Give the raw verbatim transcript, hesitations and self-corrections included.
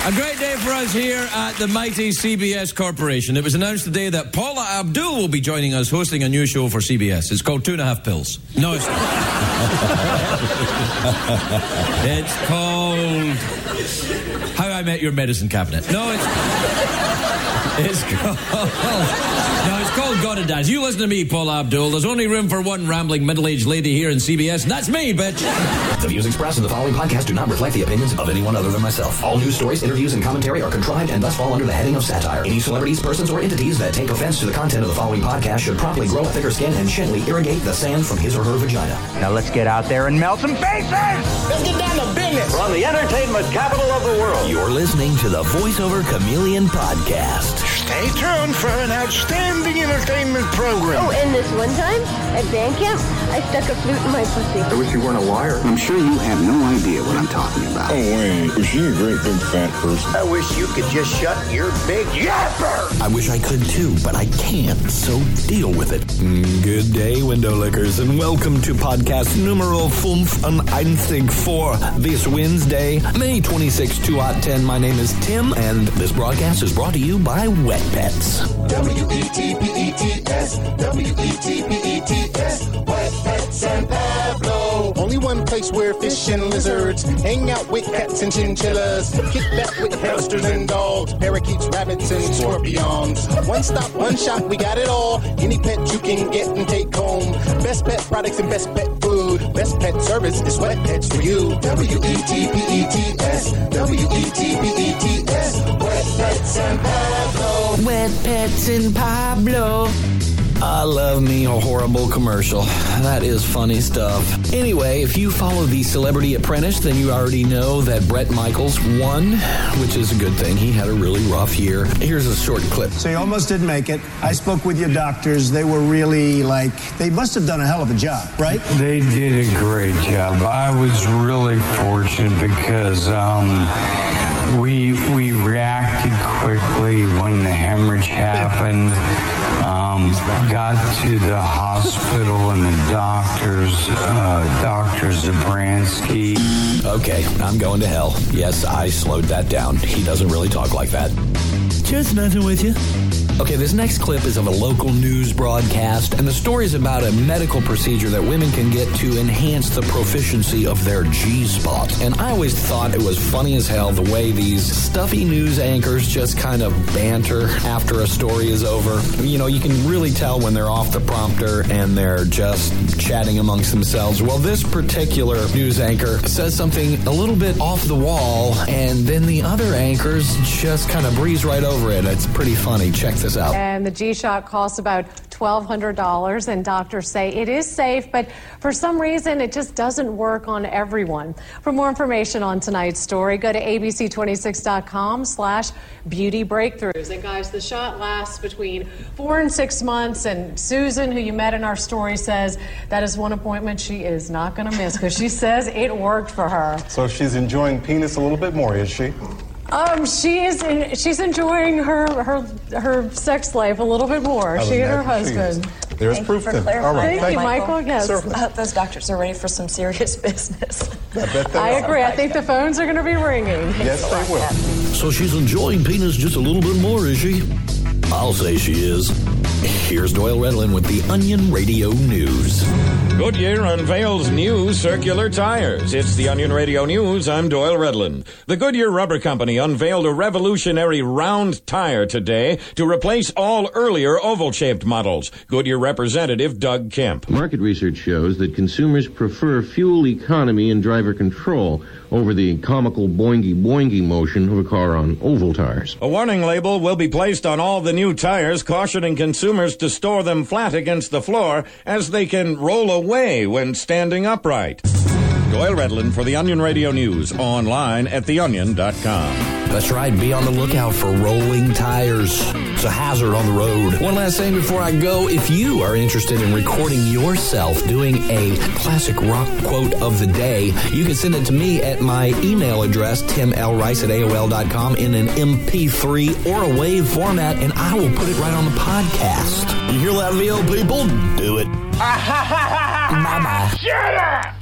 A great day for us here at the mighty C B S Corporation. It was announced today that Paula Abdul will be joining us hosting a new show for C B S. It's called Two and a Half Pills. No, it's not. It's called How I Met Your Medicine Cabinet. No, it's... It's called... No, it's called Gotta Dance. You listen to me, Paula Abdul. There's only room for one rambling middle-aged lady here in C B S, and that's me, bitch. The views expressed in the following podcast do not reflect the opinions of anyone other than myself. All news stories, interviews, and commentary are contrived and thus fall under the heading of satire. Any celebrities, persons, or entities that take offense to the content of the following podcast should promptly grow a thicker skin and gently irrigate the sand from his or her vagina. Now let's get out there and melt some faces! Let's get down to business! From the entertainment capital of the world. You're listening to the VoiceOver Chameleon Podcast. Stay tuned for an outstanding entertainment program. Oh, and this one time at band camp, I stuck a flute in my pussy. I wish you weren't a liar. I'm sure you have no idea what I'm talking about. Oh, wait. Was she a great big fat person? I wish you could just shut your big yapper. I wish I could too, but I can't, so deal with it. Good day, window lickers, and welcome to podcast numero fünf and einzig for this Wednesday, May twenty-sixth, two thousand ten. My name is Tim, and this broadcast is brought to you by Wet Pets. W E T P E T S, W E T P E T S, Wet Pets San Pablo. Only one place where fish and lizards hang out with cats and chinchillas, kick back with hamsters and dogs, parakeets, rabbits, and scorpions. One stop, one shop, we got it all. Any pet you can get and take home. Best pet products and best pet food. Best pet service is Wet Pets for you. W E T P E T S, W E T P E T S, Wet Pets San Pablo. Wet Pets in Pablo. I love me a horrible commercial. That is funny stuff. Anyway, if you follow The Celebrity Apprentice, then you already know that Bret Michaels won, which is a good thing. He had a really rough year. Here's a short clip. So you almost didn't make it. I spoke with your doctors. They were really like, they must have done a hell of a job, right? They did a great job. I was really fortunate because um, we we reacted quickly when the hemorrhage happened. Um, got to the hospital and the doctors, uh, Doctor Zabransky. Okay, I'm going to hell. Yes, I slowed that down. He doesn't really talk like that. Just messing with you. Okay, this next clip is of a local news broadcast, and the story is about a medical procedure that women can get to enhance the proficiency of their G-spot. And I always thought it was funny as hell the way these stuffy news anchors just kind of banter after a story is over. You know, you can really tell when they're off the prompter and they're just chatting amongst themselves. Well, this particular news anchor says something a little bit off the wall, and then the other anchors just kind of breeze right over it. It's pretty funny. Check this out. And the G-Shock costs about twelve hundred dollars, and doctors say it is safe, but for some reason it just doesn't work on everyone. For more information on tonight's story, go to A B C twenty-six dot com slash beauty breakthroughs. And guys, the shot lasts between four and six months, and Susan, who you met in our story, says that is one appointment she is not going to miss because she says it worked for her. So she's enjoying penis a little bit more, is she? Um, she is. In, she's enjoying her her her sex life a little bit more. She and her husband. There's Thank proof you for then. clarifying. All right, Thank, thank you, Michael. Yes, uh, those doctors are ready for some serious business. I, bet they I are. agree. I think the phones are going to be ringing. Yes, they will. So she's enjoying penis just a little bit more, is she? I'll say she is. Here's Doyle Redland with the Onion Radio News. Goodyear unveils new circular tires. It's the Onion Radio News. I'm Doyle Redland. The Goodyear Rubber Company unveiled a revolutionary round tire today to replace all earlier oval-shaped models. Goodyear representative Doug Kemp. Market research shows that consumers prefer fuel economy and driver control over the comical boingy-boingy motion of a car on oval tires. A warning label will be placed on all the new tires, cautioning consumers to store them flat against the floor as they can roll away when standing upright. Doyle Redland for the Onion Radio News, online at the onion dot com. That's right, be on the lookout for rolling tires. It's a hazard on the road. One last thing before I go. If you are interested in recording yourself doing a classic rock quote of the day, you can send it to me at my email address, tim l rice at a o l dot com, in an M P three or a WAV format, and I will put it right on the podcast. You hear that, V O people? Do it. Bye-bye. Shut up!